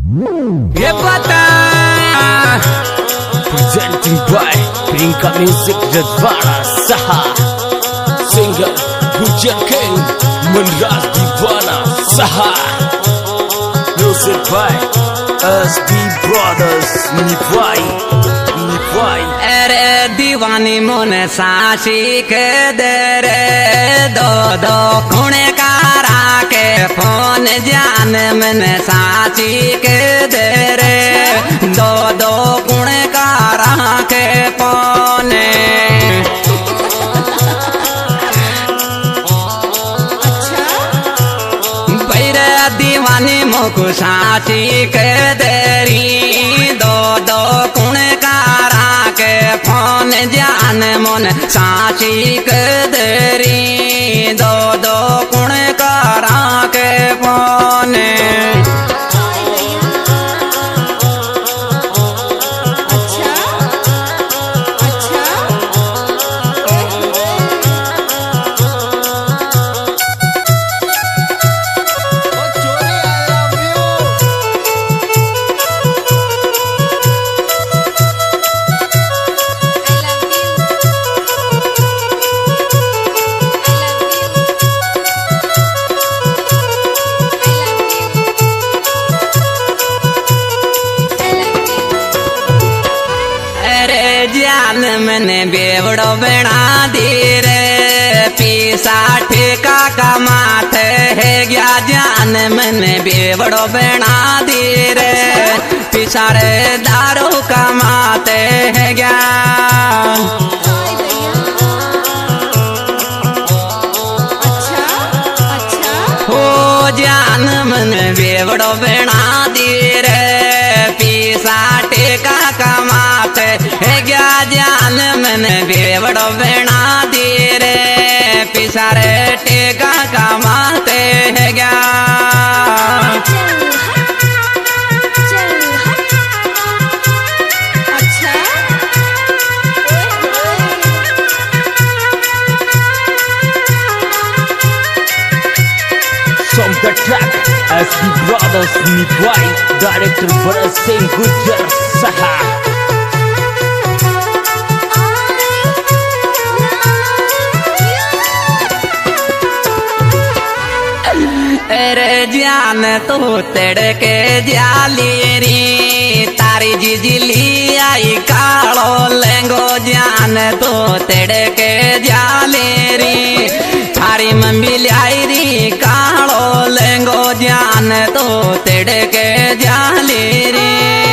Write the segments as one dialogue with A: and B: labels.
A: ये पता presenting by Prinka Music Jadwala Saha Singer Gujar King Menras Divana Saha Music by SB Brothers Nivai
B: अरे दीवानी मोने साशी के दे रे दो दो खुणे कारा के फोन जान मने साची के दे रे दो दो खुणे कारा के फोन बैरे दीवानी मोकु साची के देरी दो दो खुणे कारा के फोन जान मन साची के देरी दो दो खुणे कारा के फोन जान मैंने बेवड़ो बना दी रे पीसा ठेका कमाते है गया जान मैंने बेवड़ो बना दी रे पीसा रे दारू कमाते है गया हो जान मैंने बेवड़ो बना दी रे पीसा ठेका कमाते है गया जान मैंने बेवड़ो बना दी रे पिसारे टेका कमाते है गया
A: From the track SB Brothers Nivai Director Bharat Singh Gujar Saha
B: अरे जान तू तेड़ के जाली री तारी जिजली आई कालो लेंगो जान तू तेड़ के जाली री थारी मम्मी लाई री कालो लेंगो जान तू तेड़ के जाली री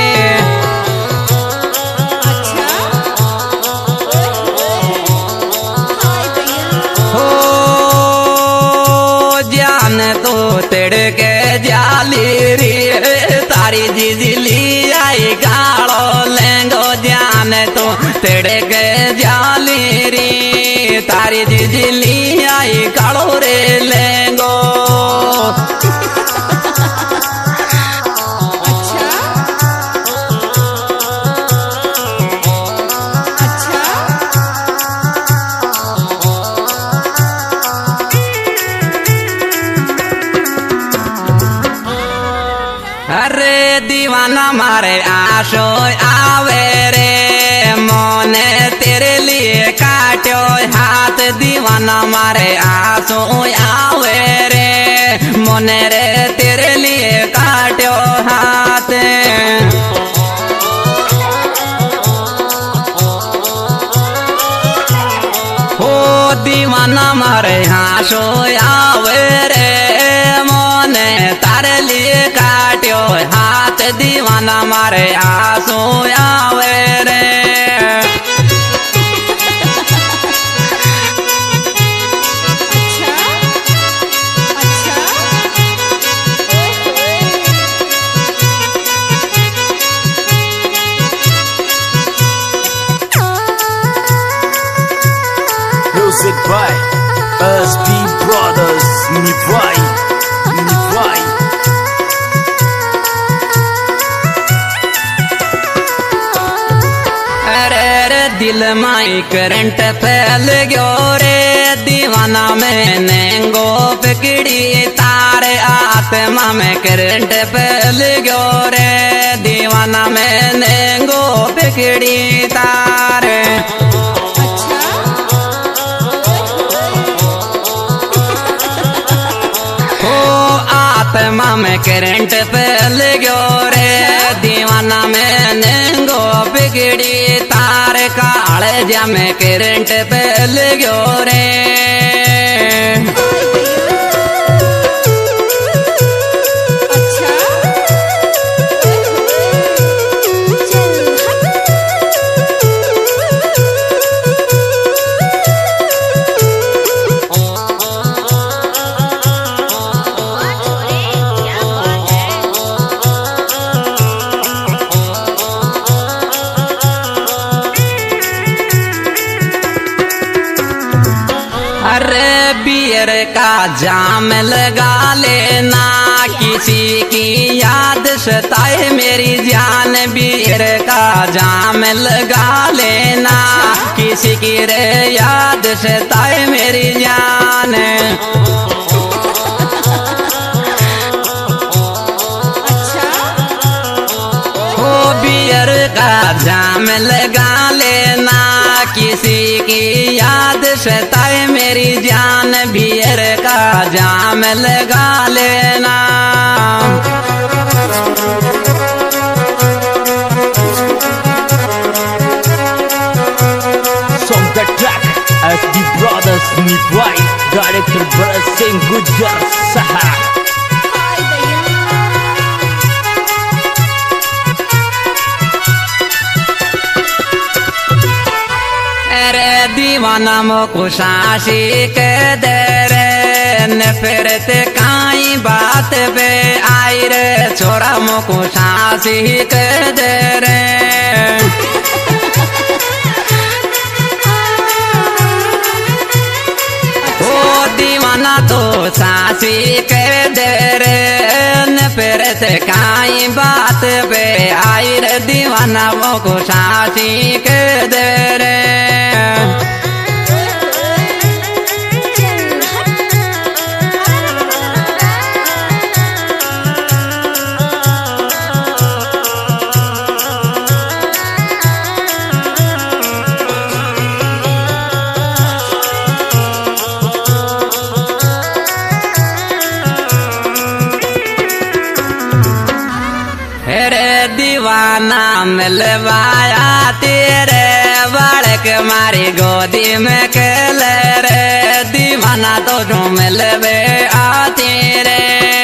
B: तो तेड़ के जाली री तारी जिजली आई गाड़ो लेंगो जान तो तेड़ के जाली री तारी जिजली आई गाड़ो रे लेंगो अरे दीवाना मारे आशो आवे रे मोने तेरे लिए काट्यो हाथ दीवाना मारे आशो आवे रे मोने रे तेरे लिए काट्यो हाथ हो दीवाना मारे आशो आवे रे मोने तारे लिए काट्यो हाथ दीवाना मारे आंसू आवे रे
A: Music by SB Brothers Nivai
B: दिल माई करंट फैल गयो रे दीवाना में नेंगो पकड़ी तारे आत्मा में करंट फैल गयो रे बिगड़ी तारे हो आत्मा में करंट फैल गयो रे दीवाना में नेंगो बिगड़ी तार काले जा में करंट फैल गयो रे अरे बियर का जाम लगा लेना किसी की याद सताए मेरी जान बियर का जाम लगा लेना किसी की रे याद सताए मेरी जान हो बियर का जाम लगा लेना किसी की याद सताए मेरी जान बियर का जाम लगा लेना
A: From the track SB Brothers Nipwai Director Bharat Singh Gujjar Sahara
B: अरे दीवाना मोको शाशी के दे रे न फिरत काई बात पे आई रे छोरा मोको शाशी के दे रे ओ दीवाना तो शाशी के दे रे न फिरत काई बात पे आई रे दीवाना मोको शाशी के दे रे दीवाना मिलवाया तेरे बालक मारी गोदी में खेले रे दीवाना तो जो मिलवे आती रे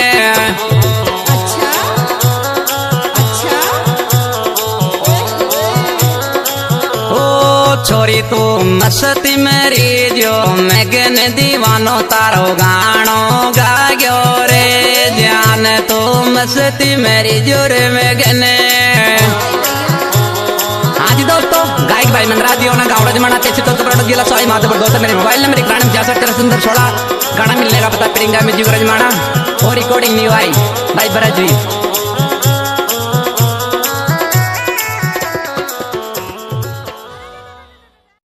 B: ओ छोरी तू मस्ती मेरी जो मैगन दीवानो तारो गानो गा गयो रे जान तो मस्ती मेरी जोर मैगने दोस्तों गायक भाई मनराज जी गाँव जमाना चित्तौड़ जिला सवाई माधोपुर दोस्तों मेरे मोबाइल नंबर 91 सुंदर 16 गाना मिलने का पता करेंगे म्यूजिक रजमाना और रिकॉर्डिंग न्यू आई भाई भरत जी।